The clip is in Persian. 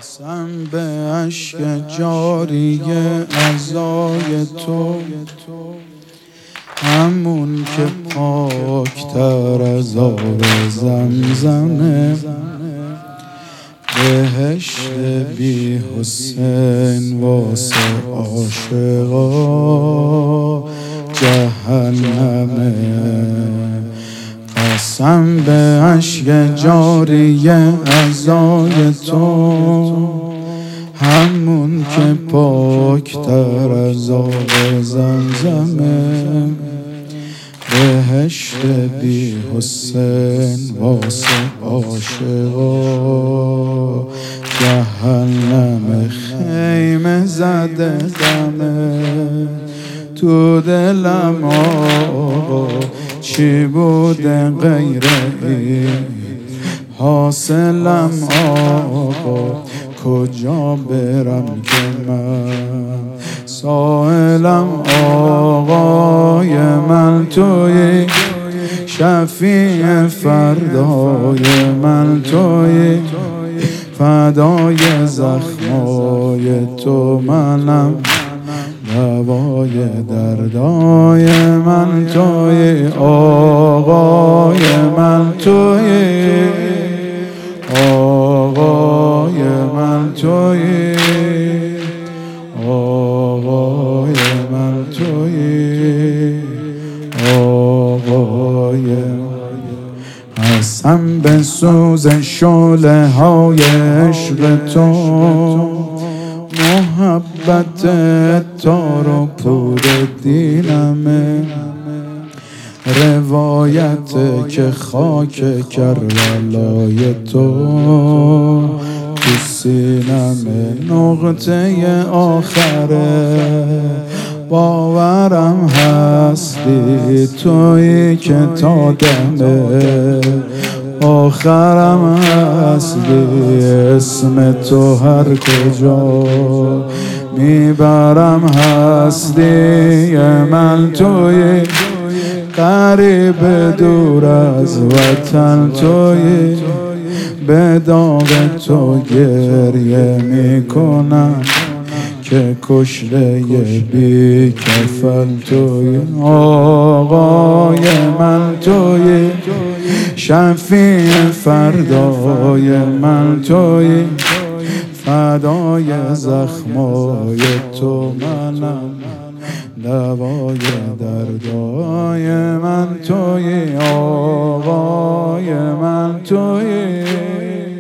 قسم به اشک جاری عزای تو، همون که پاکتر از آب زمزمه. بهشت بی حسین واسه عاشقا جهنمه. قسم به اشک جاری عزای تو، همون که پاکتر از آب زمزمه. بهشت بی حسین واسه عاشقا جهنم. خیمه زده دمه تو دلم آقا، چی بوده غیر این حاصلم آقا. کجا برم که من سائلم آقای من توی، شفیع فردای من توی، فدای زخمای تو منم، دوای دردای من توی، آقای من توی، آقای من توی، آقای من توی، آقای. قسم به سوز شعله های عشق تو، محبت تار و پود دینمه. روایت که خاک کربلای تو سینمه. نقطه آخره باورم هستی تویی که تا دم آخرم هستی. اسم تو هر کجا میبرم هستی من تویی، غریب دور از وطن تویی. به داغ تو گریه میکنم که کشته بی کفن تویی، آقای من تویی، شفیع فردای من تویی، فدای زخمای تو منم، دوای دردای من تویی، آقای من تویی.